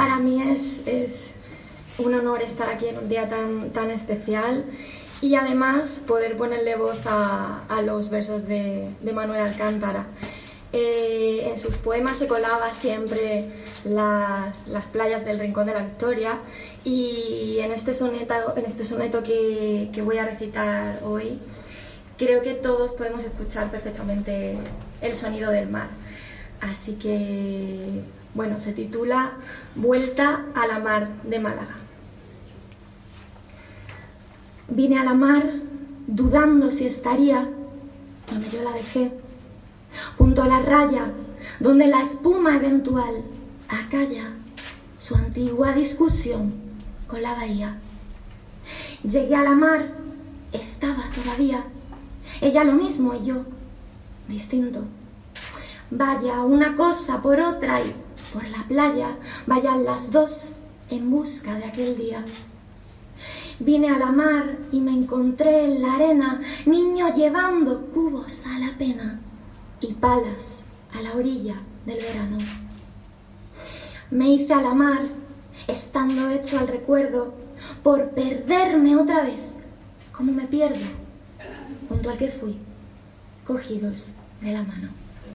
Para mí es un honor estar aquí en un día tan especial y además poder ponerle voz a los versos de Manuel Alcántara. En sus poemas se colaba siempre las playas del Rincón de la Victoria, y en este soneto que voy a recitar hoy, creo que todos podemos escuchar perfectamente el sonido del mar. Así que, bueno, se titula Vuelta a la mar de Málaga. Vine a la mar dudando si estaría, donde yo la dejé, junto a la raya donde la espuma eventual acalla su antigua discusión con la bahía. Llegué a la mar, estaba todavía, ella lo mismo y yo distinto. Vaya una cosa por otra y por la playa vayan las dos en busca de aquel día. Vine a la mar y me encontré en la arena niño llevando cubos a la pena y palas a la orilla del verano. Me hice a la mar, estando hecho al recuerdo, por perderme otra vez, como me pierdo, junto al que fui, cogidos de la mano.